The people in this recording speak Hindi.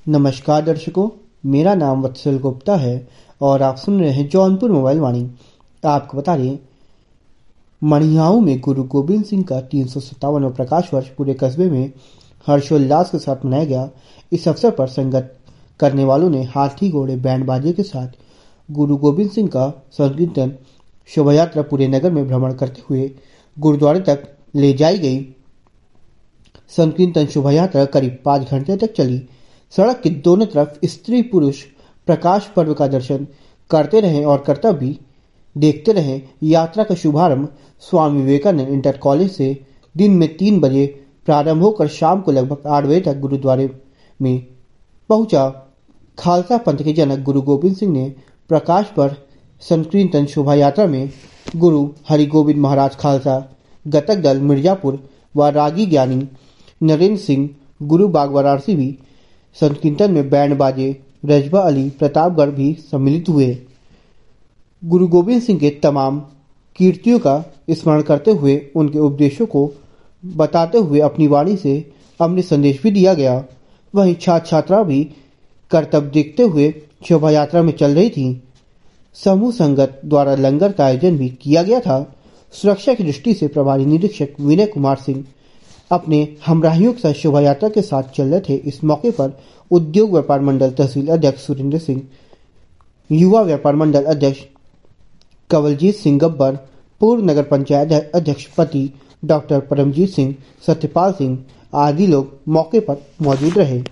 नमस्कार दर्शकों, मेरा नाम वत्सल गुप्ता है और आप सुन रहे हैं जौनपुर मोबाइल वाणी। आपको बता दें, मणियाऊ में गुरु गोबिंद सिंह का 357वां प्रकाश वर्ष पूरे कस्बे में हर्षोल्लास के साथ मनाया गया। इस अवसर पर संगत करने वालों ने हाथी घोड़े बैंड बाजे के साथ गुरु गोबिंद सिंह का संकीर्तन शोभा यात्रा पूरे नगर में भ्रमण करते हुए गुरुद्वारे तक ले जाई गई। संकीर्तन शोभा यात्रा करीब 5 घंटे तक चली। सड़क के दोनों तरफ स्त्री पुरुष प्रकाश पर्व का दर्शन करते रहे और कर्तव्य भी देखते रहे। यात्रा का शुभारंभ स्वामी विवेकानंद इंटर कॉलेज से दिन में 3 बजे प्रारंभ होकर शाम को लगभग 8 बजे तक गुरुद्वारे में पहुंचा। खालसा पंथ के जनक गुरु गोबिंद सिंह ने प्रकाश पर संकीर्तन शोभा यात्रा में गुरु हरिगोविंद महाराज खालसा, गतक दल मिर्जापुर व रागी ज्ञानी नरेंद्र सिंह गुरु बाग वाराणसी भी संकीर्तन में बैंड बाजे रजबा अली प्रतापगढ़ भी सम्मिलित हुए। गुरु गोबिंद सिंह के तमाम कीर्तियों का स्मरण करते हुए उनके उपदेशों को बताते हुए अपनी वाणी से अमृत संदेश भी दिया गया। वहीं छात्र छात्रा भी कर्तव्य देखते हुए शोभा यात्रा में चल रही थी। समूह संगत द्वारा लंगर का आयोजन भी किया गया था। सुरक्षा की दृष्टि से प्रभारी निरीक्षक विनय कुमार सिंह अपने हमराहियों के साथ शोभा यात्रा के साथ चल रहे थे। इस मौके पर उद्योग व्यापार मंडल तहसील अध्यक्ष सुरेंद्र सिंह, युवा व्यापार मंडल अध्यक्ष कंवलजीत सिंह गब्बर, पूर्व नगर पंचायत अध्यक्ष पति डॉक्टर परमजीत सिंह, सत्यपाल सिंह आदि लोग मौके पर मौजूद रहे।